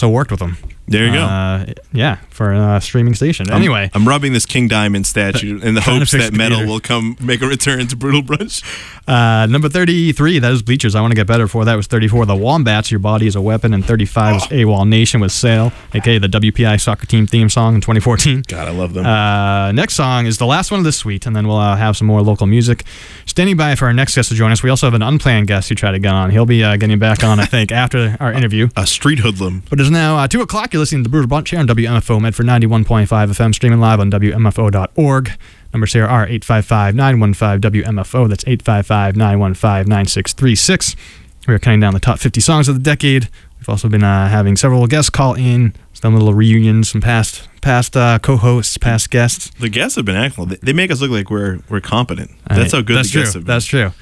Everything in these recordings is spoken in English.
worked with them. There you go. Yeah, for a streaming station. Anyway. I'm rubbing this King Diamond statue in the hopes that metal will come make a return to Brutal Brunch. Number 33, that is Bleachers. I Want to Get Better For. That was 34. The Wombats, Your Body is a Weapon. And 35 was AWOL Nation with Sail, a.k.a. the WPI soccer team theme song in 2014. God, I love them. Next song is the last one of this suite, and then we'll have some more local music. Standing by for our next guest to join us, we also have an unplanned guest who tried to get on. He'll be getting back on, I think, after our interview. A street hoodlum. But it's now 2 o'clock. You're listening to the Brutal Brunch here on WMFO Medford 91.5 FM, streaming live on WMFO.org. Numbers here are 855-915-WMFO. That's 855-915-9636. We're counting down the top 50 songs of the decade. We've also been having several guests call in, some little reunions, some past co-hosts, past guests. The guests have been excellent. They make us look like we're competent. That's how good the guests have been. That's true.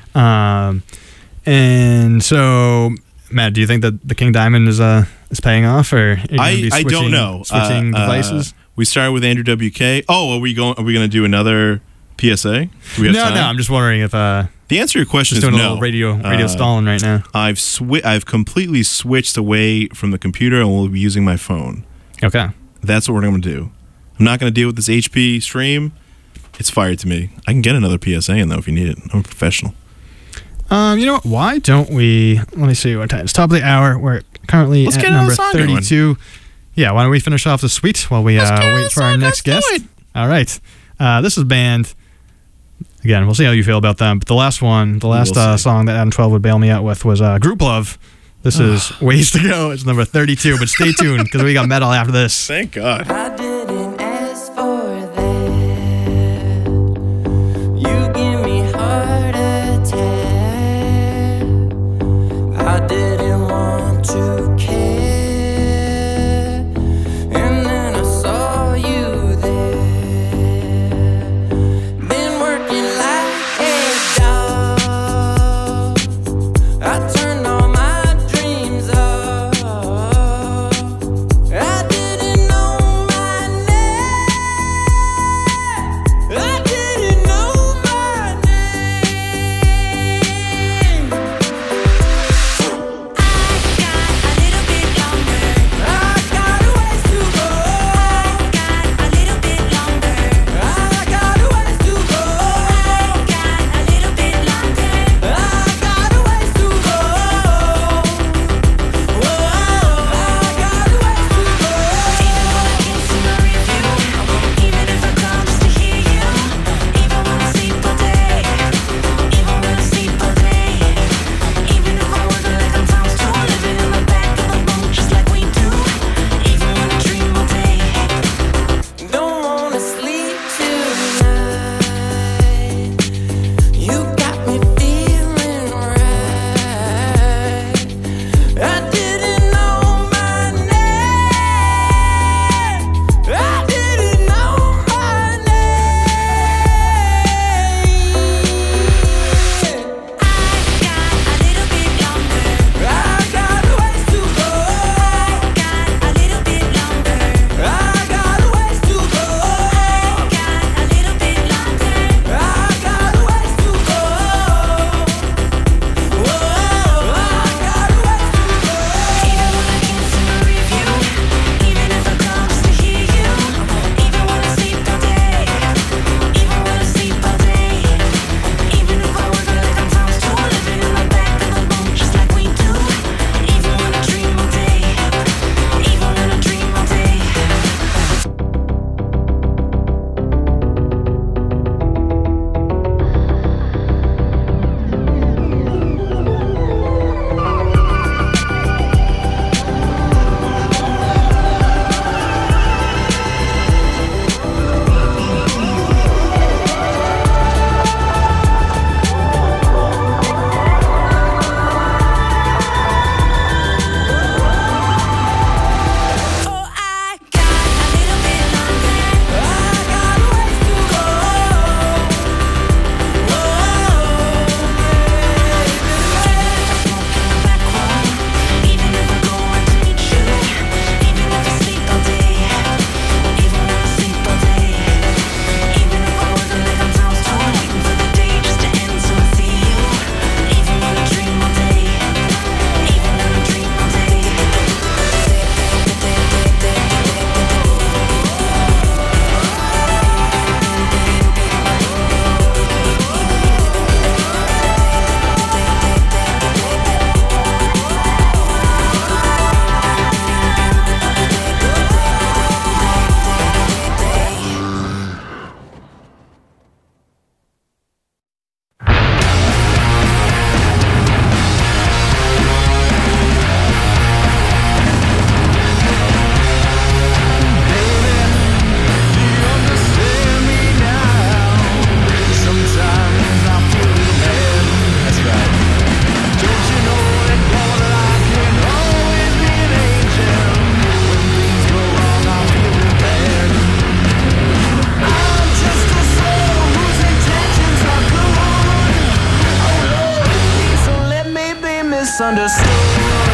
And so, Matt, do you think that the King Diamond is paying off, or I don't know. Switching devices? We started with Andrew WK. Oh, are we going to do another PSA? Do we have time? No. I'm just wondering if the answer to your question is doing no. a little radio stalling right now. I've completely switched away from the computer and will be using my phone. Okay. That's what we're going to do. I'm not going to deal with this HP stream. It's fired to me. I can get another PSA in though if you need it. I'm a professional. You know what? Why don't we? Let me see what time. It's top of the hour. We're currently at number 32. Going. Yeah, why don't we finish off the suite while we wait for our next guest? All right. This is a band. Again, we'll see how you feel about them. But the last song that Adam 12 would bail me out with was Group Love. This is Ways to Go. It's number 32. But stay tuned because we got metal after this. Thank God. I didn't ask for that. You give me heart attack. I didn't want to care. I didn't know my misunderstood.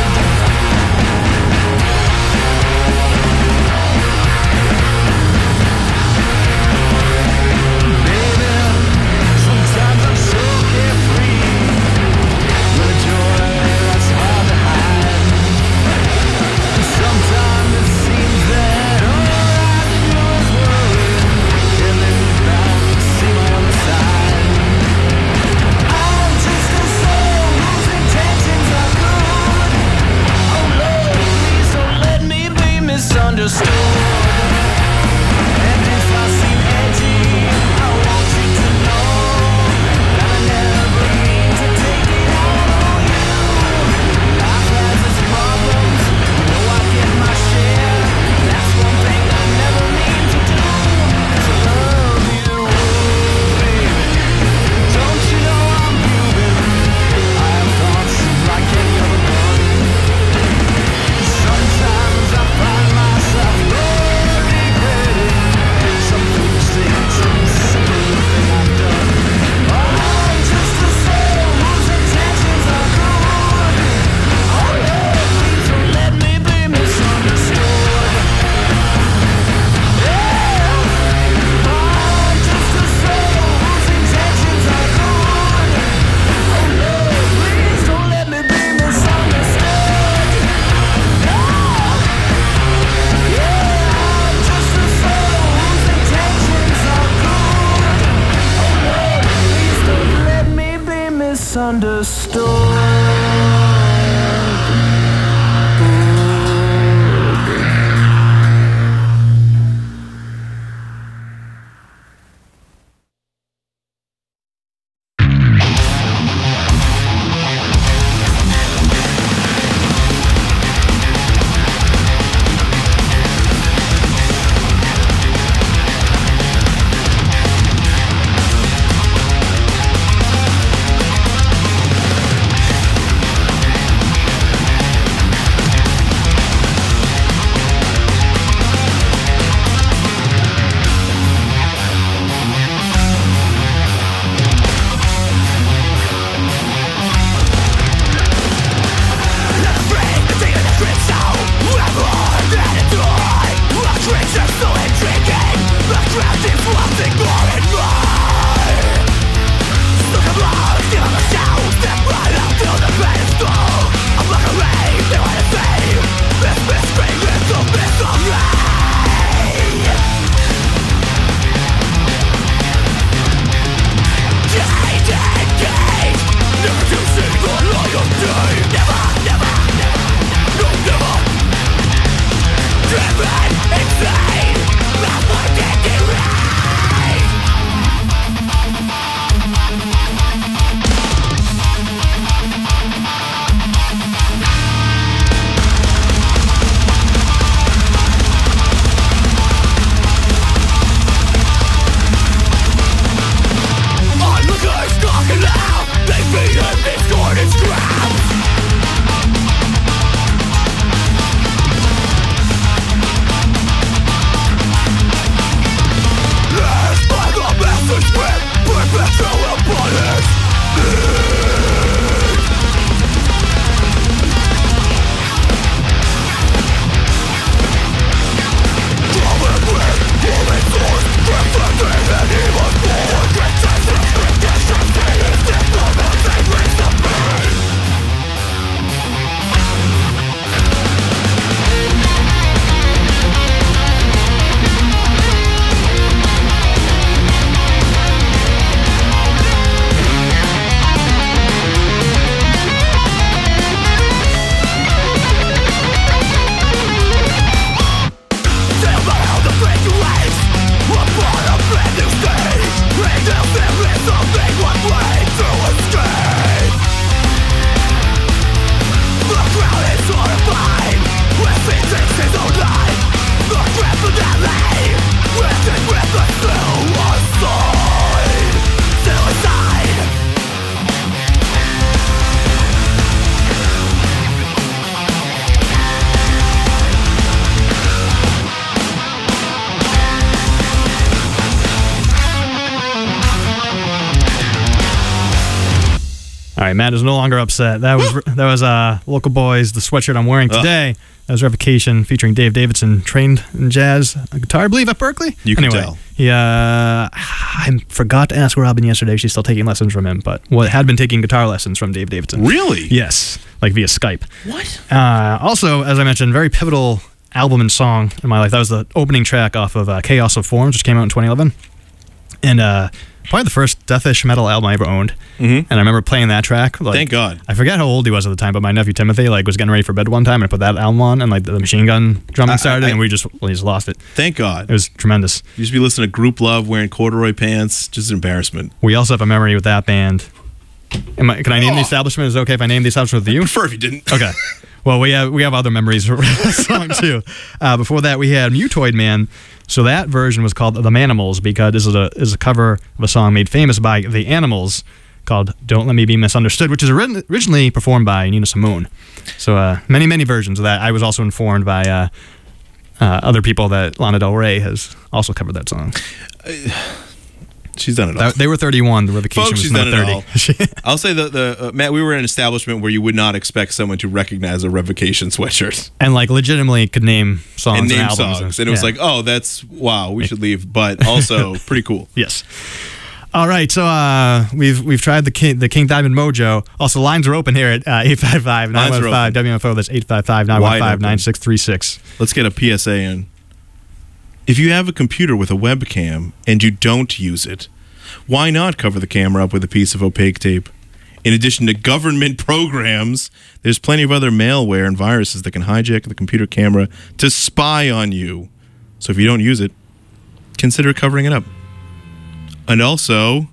All right, Matt is no longer upset. That was Local Boys, the sweatshirt I'm wearing today. That was Revocation featuring Dave Davidson, trained in jazz guitar, I believe, at Berkeley. You can tell. I forgot to ask Robin yesterday if she's still taking lessons from him, but had been taking guitar lessons from Dave Davidson. Really? Yes, like via Skype. What? Also, as I mentioned, very pivotal album and song in my life. That was the opening track off of Chaos of Forms, which came out in 2011. And probably the first deathish metal album I ever owned. And I remember playing that track. Like, thank God. I forget how old he was at the time, but my nephew Timothy was getting ready for bed one time and I put that album on and the Machine Gun drumming started and we just lost it. Thank God. It was tremendous. You used to be listening to Group Love, wearing corduroy pants. Just an embarrassment. We also have a memory with that band. Can I name the establishment? Is it okay if I name the establishment with you? I prefer if you didn't. Okay. Well, we have other memories for that song too. Before that, we had Mutoid Man. So that version was called The Manimals because this is a cover of a song made famous by The Animals called "Don't Let Me Be Misunderstood," which is originally performed by Nina Simone. So many versions of that. I was also informed by other people that Lana Del Rey has also covered that song. She's done it all. They were 31. The Revocation Folks, was she's not done 30. It all. I'll say Matt, we were in an establishment where you would not expect someone to recognize a Revocation sweatshirt And legitimately could name songs and albums. Songs. And it was oh, that's, wow, we should leave. But also pretty cool. Yes. All right, so we've tried the King Diamond Mojo. Also, lines are open here at 855-915-WMFO. That's 855-915-9636. Let's get a PSA in. If you have a computer with a webcam and you don't use it, why not cover the camera up with a piece of opaque tape? In addition to government programs, there's plenty of other malware and viruses that can hijack the computer camera to spy on you. So if you don't use it, consider covering it up. And also,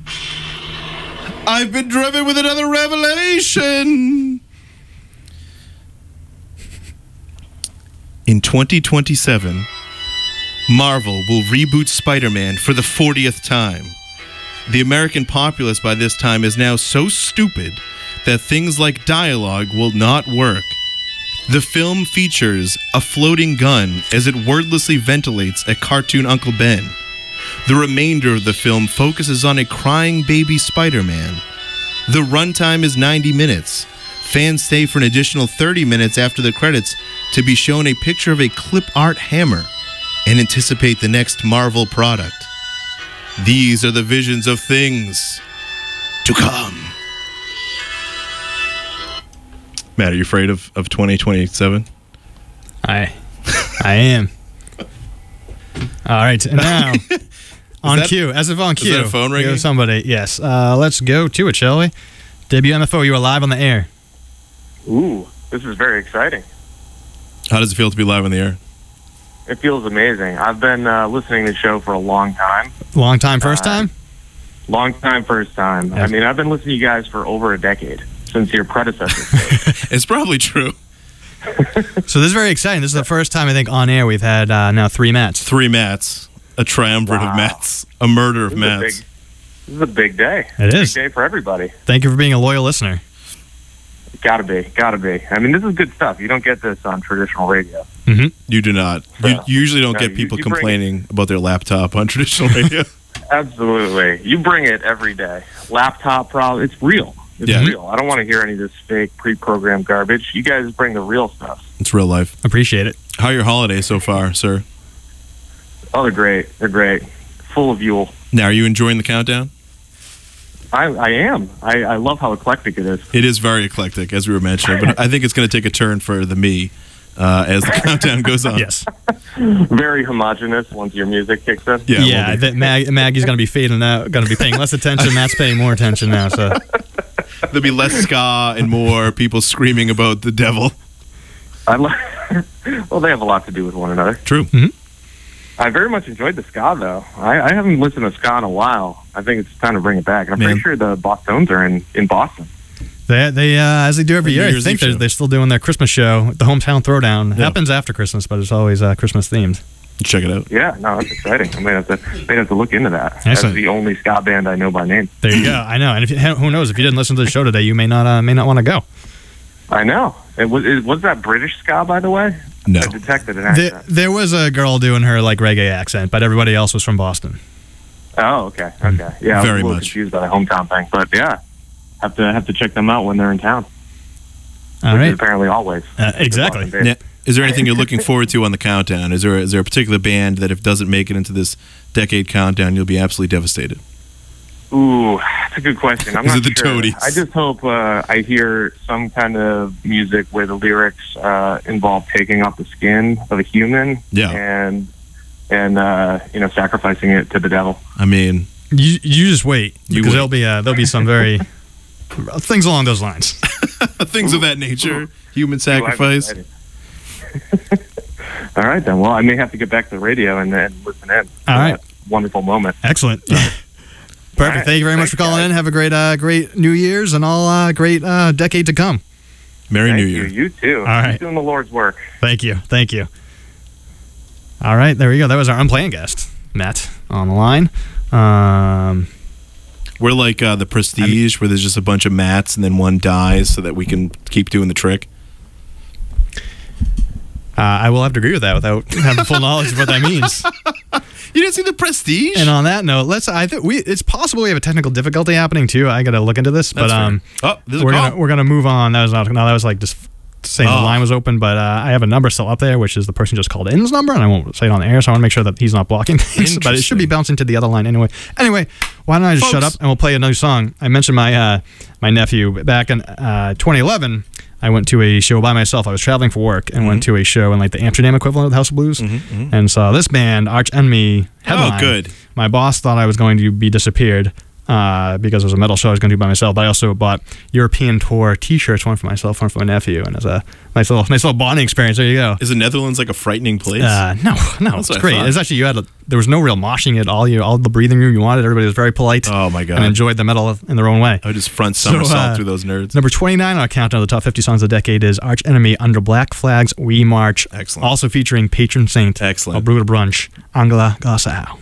I've been driven with another revelation. In 2027, Marvel will reboot Spider-Man for the 40th time. The American populace by this time is now so stupid that things like dialogue will not work. The film features a floating gun as it wordlessly ventilates at cartoon Uncle Ben. The remainder of the film focuses on a crying baby Spider-Man. The runtime is 90 minutes. Fans stay for an additional 30 minutes after the credits to be shown a picture of a clip art hammer and anticipate the next Marvel product. These are the visions of things to come. Matt, are you afraid of 2027? I am. All right, and now on cue, as if on cue. Is that a phone ringing? Somebody, yes. Let's go to it, shall we? WMFO, you are live on the air. Ooh, this is very exciting. How does it feel to be live on the air? It feels amazing. I've been listening to the show for a long time. Long time, first time? Long time, first time. Yes. I mean, I've been listening to you guys for over a decade, since your predecessor. It's probably true. So this is very exciting. This is the first time, I think, on air we've had now 3 Matts. 3 Matts. A triumvirate of Matts. A murder of Matts. This is a big day. It is. Big day for everybody. Thank you for being a loyal listener. Gotta be. I mean, this is good stuff. You don't get this on traditional radio. Mm-hmm. You do not. You usually don't get people complaining about their laptop on traditional radio. Absolutely. You bring it every day. Laptop problem. It's real. It's real. I don't want to hear any of this fake pre-programmed garbage. You guys bring the real stuff. It's real life. Appreciate it. How are your holidays so far, sir? Oh, they're great. They're great. Full of Yule. Now, are you enjoying the countdown? I am. I love how eclectic it is. It is very eclectic, as we were mentioning, but I think it's going to take a turn for the me as the countdown goes on. Yes. Very homogenous once your music kicks in. Yeah, Maggie's going to be fading out, going to be paying less attention. Matt's paying more attention now. So there'll be less ska and more people screaming about the devil. Well, they have a lot to do with one another. True. Mm-hmm. I very much enjoyed the ska, though. I haven't listened to ska in a while. I think it's time to bring it back. And I'm pretty sure the Boston's are in Boston. They as they do every year, I think they're still doing their Christmas show, the Hometown Throwdown. It happens after Christmas, but it's always Christmas themed. Check it out. Yeah, no, that's exciting. I may have to look into that. Excellent. That's the only ska band I know by name. There you go. I know. And who knows? If you didn't listen to the show today, you may not want to go. I know. Was that British ska, by the way? No. I detected an accent. There was a girl doing her reggae accent, but everybody else was from Boston. Oh, okay. Yeah, Very I was a little much confused by the hometown thing, but yeah. have to check them out when they're in town. All right. Apparently, always. Exactly. Now, is there anything you're looking forward to on the countdown? Is there a particular band that if it doesn't make it into this decade countdown, you'll be absolutely devastated? Ooh, that's a good question. I'm Is not it the sure. Toadies? I just hope I hear some kind of music where the lyrics involve taking off the skin of a human, and sacrificing it to the devil. I mean, you just wait, because there'll be some very things along those lines. Things of that nature, human sacrifice. All right, then. Well, I may have to get back to the radio and listen in. All right. Wonderful moment. Excellent. Perfect. Right. Thank you very much for calling in. Have a great New Year's and all great decade to come. Merry New Year. You too. All right. Keep doing the Lord's work. Thank you. All right, there we go. That was our unplanned guest, Matt, on the line. We're like the Prestige, where there's just a bunch of Matts and then one dies so that we can keep doing the trick. I will have to agree with that without having full knowledge of what that means. You didn't see the Prestige? And on that note, it's possible we have a technical difficulty happening too. I got to look into this, That's but there's a we're call. gonna move on. That was like just saying the line was open, but I have a number still up there, which is the person just called in's number, and I won't say it on the air, so I want to make sure that he's not blocking things. But it should be bouncing to the other line anyway. Anyway, why don't I just shut up and we'll play another song? I mentioned my nephew back in 2011. I went to a show by myself. I was traveling for work and went to a show in like the Amsterdam equivalent of the House of Blues, and saw this band, Arch Enemy, headline. Oh, good. My boss thought I was going to be disappeared because it was a metal show I was going to do by myself. But I also bought European tour T-shirts, one for myself, one for my nephew, and it's a nice little bonding experience. There you go. Is the Netherlands like a frightening place? No, it's great. It's actually there was no real moshing at all the breathing room you wanted. Everybody was very polite. Oh my god! And enjoyed the metal in their own way. I would just front somersault through those nerds. Number 29 on our countdown of the top 50 songs of the decade is Arch Enemy, Under Black Flags We March. Excellent. Also featuring patron saint of Brutal Brunch, Angela Gossau.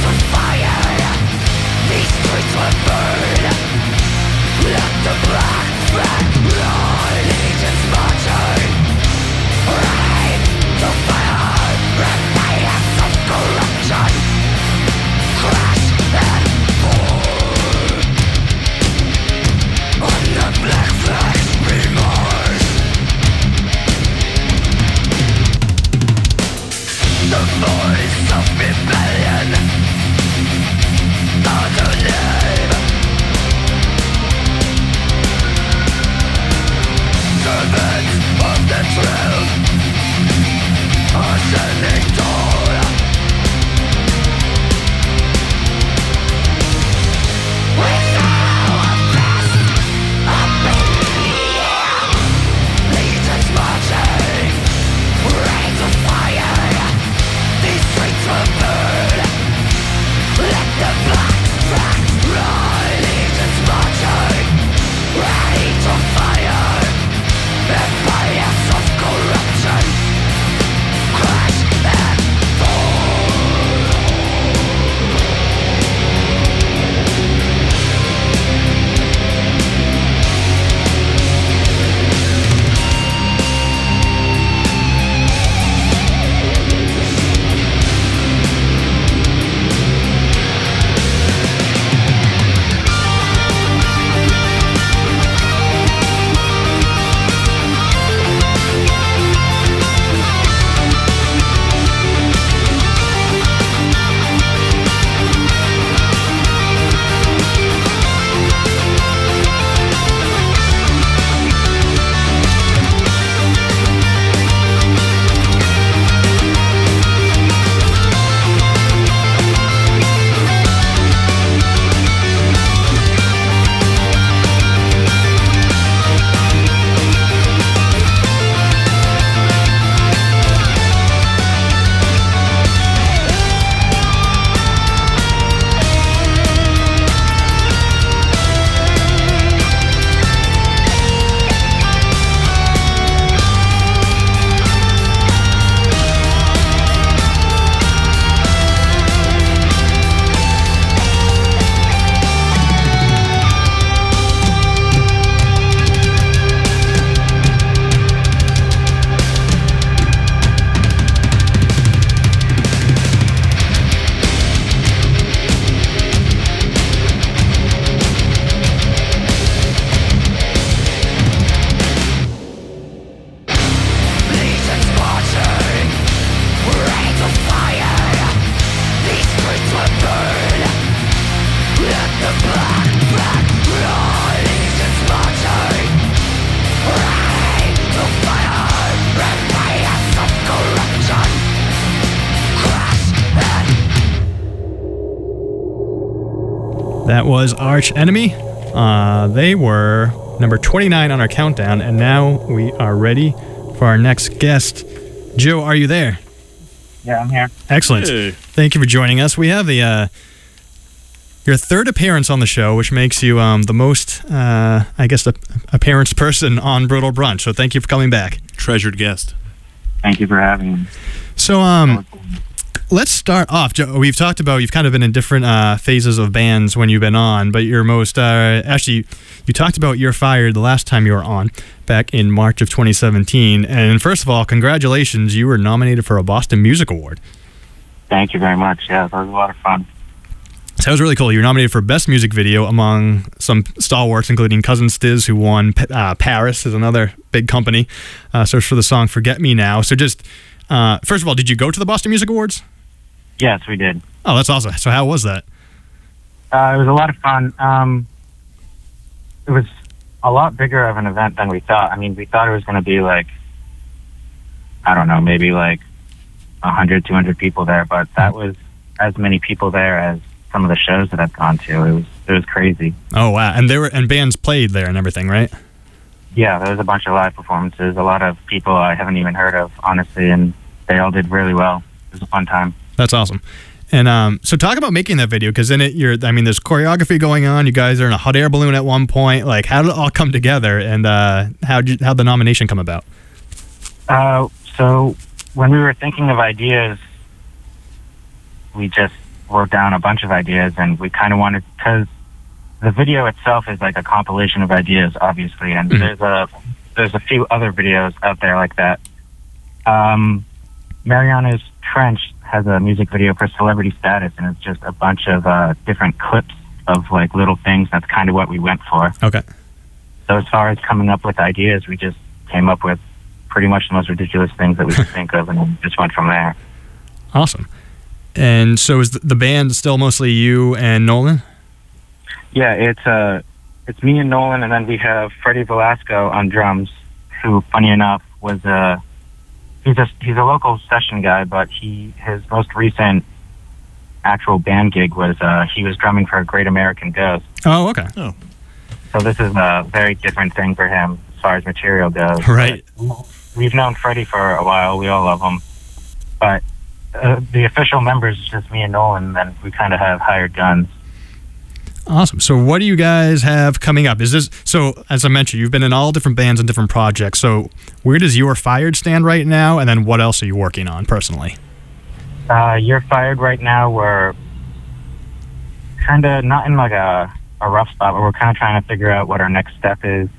Let the black That was Arch Enemy. They were number 29 on our countdown, and now we are ready for our next guest. Joe, are you there? Yeah, I'm here. Excellent. Hey. Thank you for joining us. We have the your third appearance on the show, which makes you the most, I guess, appearance person on Brutal Brunch. So thank you for coming back. Treasured guest. Thank you for having me. So let's start off. Joe, we've talked about you've kind of been in different phases of bands when you've been on, but your most actually, you talked about You're Fired the last time you were on, back in March of 2017. And first of all, congratulations, you were nominated for a Boston Music Award. Thank you very much. Yeah, that was a lot of fun. So that was really cool. You were nominated for Best Music Video among some stalwarts, including Cousin Stiz, who won. Paris is another big company. So for the song Forget Me Now. So just, first of all, did you go to the Boston Music Awards? Yes, we did. Oh, that's awesome. So how was that? It was a lot of fun. It was a lot bigger of an event than we thought. I mean, we thought it was going to be like, I don't know, maybe like 100, 200 people there, but that was as many people there as some of the shows that I've gone to. It was crazy. Oh wow! And bands played there and everything, right? Yeah, there was a bunch of live performances. A lot of people I haven't even heard of, honestly, and they all did really well. It was a fun time. That's awesome. And so talk about making that video, because in it, there's choreography going on. You guys are in a hot air balloon at one point. Like, how did it all come together, and how'd the nomination come about? So when we were thinking of ideas, we just wrote down a bunch of ideas, and we kind of wanted, because the video itself is like a compilation of ideas, obviously, and there's a few other videos out there like that. Mariana's Trench has a music video for Celebrity Status, and it's just a bunch of different clips of like little things. That's kind of what we went for. Okay. So as far as coming up with ideas, we just came up with pretty much the most ridiculous things that we could think of, and just went from there. Awesome. And so is the band still mostly you and Nolan? Yeah, it's me and Nolan, and then we have Freddie Velasco on drums, who, funny enough, was he's a local session guy, but his most recent actual band gig was he was drumming for Great American Ghost. Oh, okay. Oh. So this is a very different thing for him as far as material goes. Right. But we've known Freddie for a while. We all love him, but the official members is just me and Nolan, and then we kind of have hired guns. Awesome. So what do you guys have coming up? So as I mentioned, you've been in all different bands and different projects. So where does You're Fired stand right now? And then what else are you working on personally? You're Fired right now. We're kind of not in like a rough spot, but we're kind of trying to figure out what our next step is.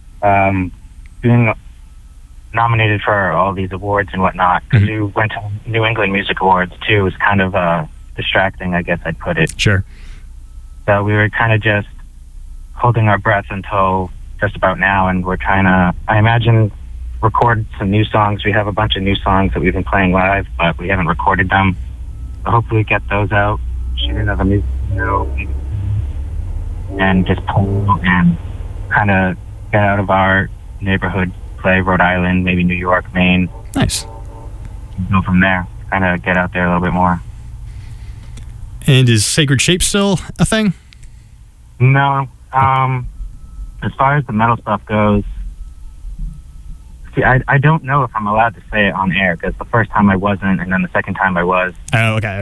Being nominated for all these awards and whatnot, because we went to New England Music Awards too, was kind of distracting, I guess I'd put it. Sure. So we were kind of just holding our breath until just about now, and we're trying to, I imagine, record some new songs. We have a bunch of new songs that we've been playing live, but we haven't recorded them. So hopefully get those out, shoot another music video, and just pull and kind of get out of our neighborhood, play Rhode Island, maybe New York, Maine. Nice. Go from there, kind of get out there a little bit more. And is Sacred Shape still a thing? No. As far as the metal stuff goes, see, I don't know if I'm allowed to say it on air, because the first time I wasn't, and then the second time I was. Oh, okay.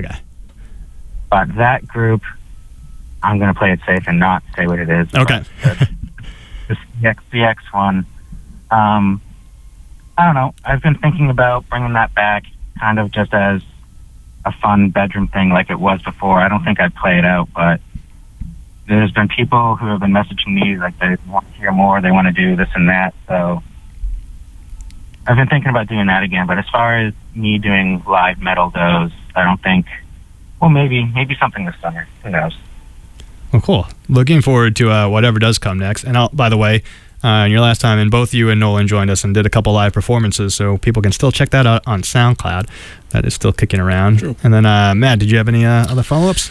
But that group, I'm going to play it safe and not say what it is. Okay. The CX one, I don't know. I've been thinking about bringing that back, kind of just as a fun bedroom thing like it was before. I don't think I'd play it out, but there's been people who have been messaging me like they want to hear more, they want to do this and that, so I've been thinking about doing that again. But as far as me doing live metal goes, I don't think, well, maybe something this summer, who knows. Well, cool. Looking forward to whatever does come next. And by the way, your last time, and both you and Nolan joined us and did a couple live performances, so people can still check that out on SoundCloud. That is still kicking around. True. And then, Matt, did you have any other follow-ups?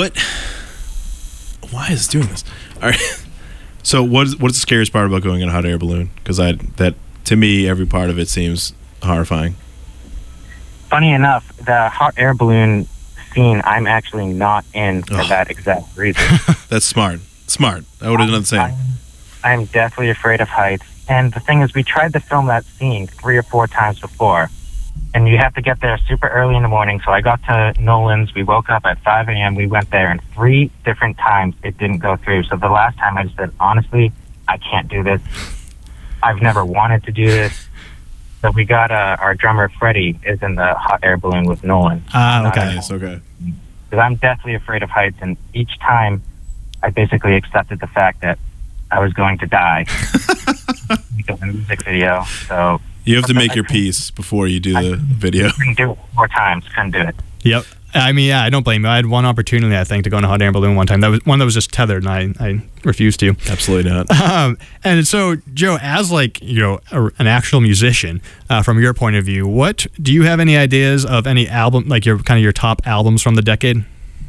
Why is it doing this? All right. So what's the scariest part about going in a hot air balloon? Because that to me, every part of it seems horrifying. Funny enough, the hot air balloon scene I'm actually not in for that exact reason. That's smart. Smart. I would have done the same. I'm deathly afraid of heights. And the thing is, we tried to film that scene 3 or 4 times before. And you have to get there super early in the morning. So I got to Nolan's. We woke up at 5 a.m. We went there, and 3 different times it didn't go through. So the last time I just said, honestly, I can't do this. I've never wanted to do this. So we got our drummer, Freddie, is in the hot air balloon with Nolan. Okay. Nice, okay. Because I'm deathly afraid of heights. And each time I basically accepted the fact that I was going to die. The music video. So you have to make your peace before you do the video. Couldn't do it 4 times. Couldn't do it. Yep. I mean, yeah, I don't blame you. I had one opportunity, I think, to go on a hot air balloon one time. That was one that was just tethered, and I refused to. Absolutely not. And so, Joe, as like an actual musician, from your point of view, what do you have any ideas of any album, like your top albums from the decade?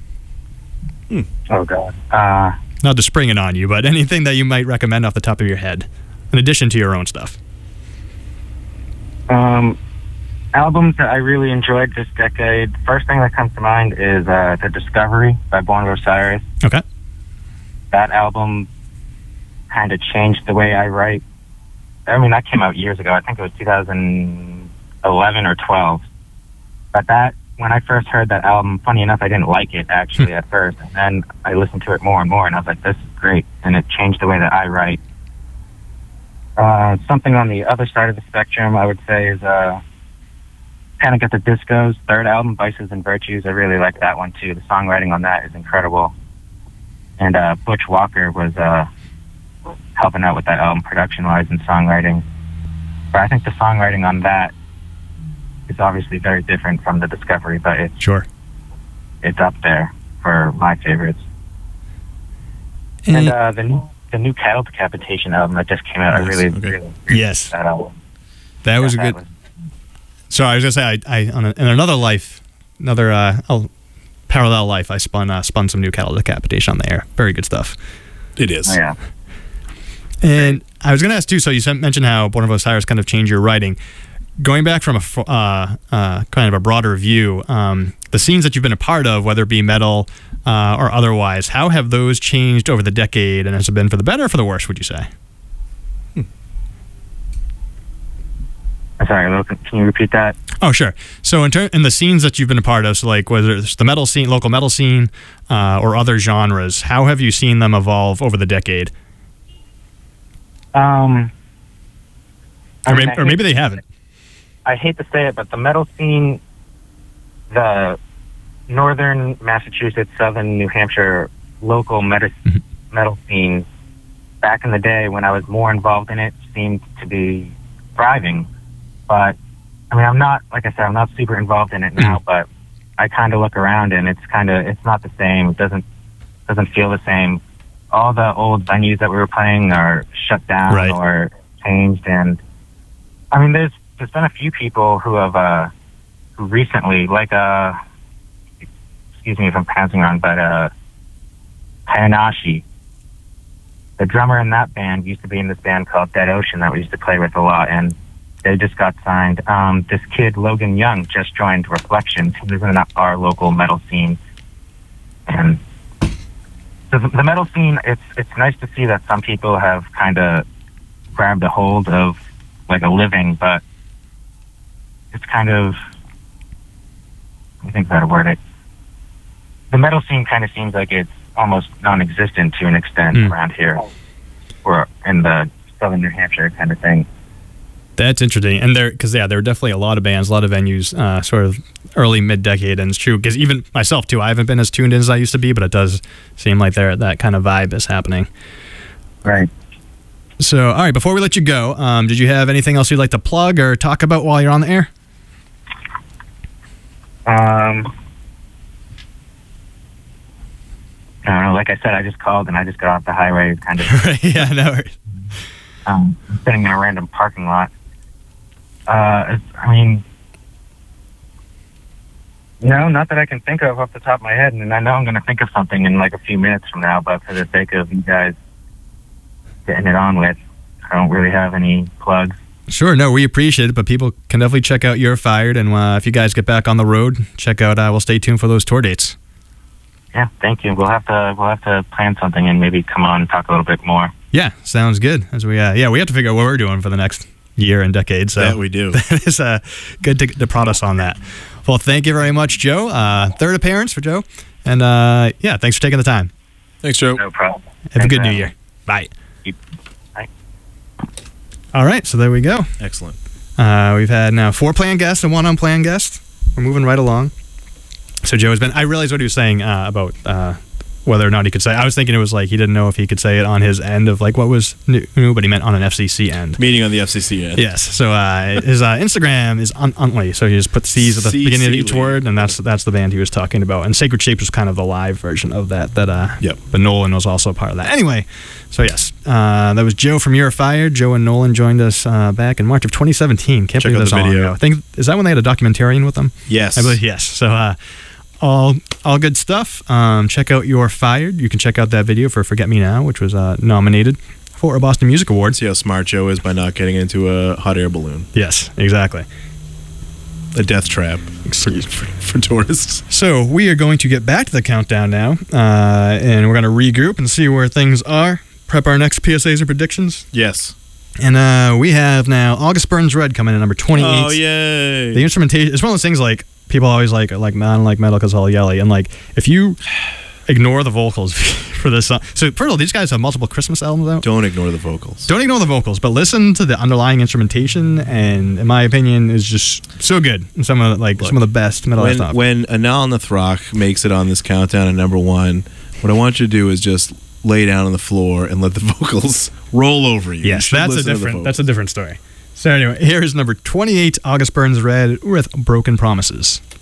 Oh God. Not to spring it on you, but anything that you might recommend off the top of your head, in addition to your own stuff. Albums that I really enjoyed this decade. First thing that comes to mind is The Discovery by Born of Osiris. Okay. That album kind of changed the way I write. I mean, that came out years ago. I think it was 2011 or 12. But when I first heard that album, funny enough, I didn't like it actually at first. And then I listened to it more and more, and I was like, this is great. And it changed the way that I write. Something on the other side of the spectrum, I would say, is Panic at the Disco's third album, Vices and Virtues. I really like that one too. The songwriting on that is incredible. And Butch Walker was helping out with that album production-wise and songwriting. But I think the songwriting on that is obviously very different from The Discovery, but it's up there for my favorites. And the new Cattle Decapitation album that just came out, I really yes, that album. That was a good. So I was gonna say, in another life, parallel life, I spun some new Cattle Decapitation on the air. Very good stuff. It is. Oh, yeah. And I was gonna ask too. So you mentioned how Born of Osiris kind of changed your writing. Going back from a kind of a broader view, the scenes that you've been a part of, whether it be metal or otherwise, how have those changed over the decade, and has it been for the better or for the worse, would you say? Sorry, can you repeat that? Oh, sure. So in the scenes that you've been a part of, so like whether it's the metal scene, local metal scene, or other genres, how have you seen them evolve over the decade? Or maybe they haven't. I hate to say it, but the metal scene, the northern Massachusetts, southern New Hampshire local metal scene, back in the day when I was more involved in it, seemed to be thriving. But I mean, I'm not super involved in it now, but I kind of look around and it's not the same. It doesn't feel the same. All the old venues that we were playing are shut down or changed. And I mean, there's been a few people who have, who recently, like, excuse me if I'm pronouncing wrong, but, Hayanashi, the drummer in that band, used to be in this band called Dead Ocean that we used to play with a lot, and they just got signed. This kid, Logan Young, just joined Reflections. He was in our local metal scene. And so the metal scene, it's nice to see that some people have kind of grabbed a hold of, like, a living, but it's kind of, I think how to word it. The metal scene kind of seems like it's almost non-existent to an extent around here, or in the southern New Hampshire kind of thing. That's interesting, and there were definitely a lot of bands, a lot of venues, sort of early mid-decade, and it's true because even myself too, I haven't been as tuned in as I used to be, but it does seem like that kind of vibe is happening. Right. So, all right, before we let you go, did you have anything else you'd like to plug or talk about while you're on the air? I don't know. Like I said, I just called and I just got off the highway, kind of. Yeah, no worries. Sitting in a random parking lot. I mean, no, not that I can think of off the top of my head, and I know I'm going to think of something in like a few minutes from now, but for the sake of you guys getting it on with, I don't really have any plugs. Sure, no, we appreciate it, but people can definitely check out You're Fired, and if you guys get back on the road, check out, we'll stay tuned for those tour dates. Yeah, thank you. We'll have to plan something and maybe come on and talk a little bit more. Yeah, sounds good. As we have to figure out what we're doing for the next year and decade. So that we do. That is good to prod us on that. Well, thank you very much, Joe. Third appearance for Joe, and thanks for taking the time. Thanks, Joe. No problem. Have a good New Year. Bye. Bye. All right, so there we go. Excellent. We've had now 4 planned guests and 1 unplanned guest. We're moving right along. So Joe has been. I realized what he was saying about whether or not he could say. I was thinking it was like he didn't know if he could say it on his end of like what was new, but he meant on an FCC end. Meaning on the FCC end. Yes. So his Instagram is Untly. So he just put C's at the beginning of each word, and that's the band he was talking about. And Sacred Shapes was kind of the live version of that. Yep. But Nolan was also a part of that. Anyway, so yes, that was Joe from You're Fired. Joe and Nolan joined us back in March of 2017. Can't believe that's all long ago. I think is that when they had a documentarian with them? Yes. I believe yes. So. All good stuff. Check out You're Fired. You can check out that video for Forget Me Now, which was nominated for a Boston Music Awards. See how smart Joe is by not getting into a hot air balloon. Yes, exactly. A death trap for tourists. So we are going to get back to the countdown now, and we're going to regroup and see where things are. Prep our next PSAs and predictions. Yes. And we have now August Burns Red coming in at number 28. Oh, yay. The instrumentation, it's one of those things like, people always like I don't like metal because it's all yelly, and like if you ignore the vocals for this song. So first of all, these guys have multiple Christmas albums out. Don't ignore the vocals. Don't ignore the vocals, but listen to the underlying instrumentation, and in my opinion, is just so good. And some of the best metal stuff. When Anal Nathrak makes it on this countdown at number 1, what I want you to do is just lay down on the floor and let the vocals roll over you. Yes, that's a different story. So anyway, here is number 28, August Burns Red with Broken Promises.